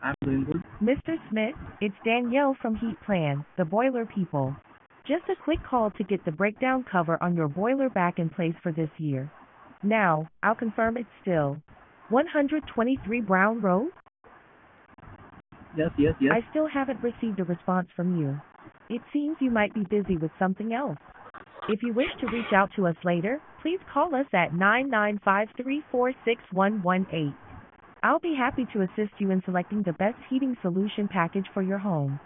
I'm doing good. Mr. Smith, it's Danielle from Heat Plan, the boiler people. Just a quick call to get the breakdown cover on your boiler back in place for this year. Now, I'll confirm it's still 123 Brown Road? Yes, yes, yes. I still haven't received a response from you. It seems you might be busy with something else. If you wish to reach out to us later, please call us at 995-346-118. I'll be happy to assist you in selecting the best heating solution package for your home.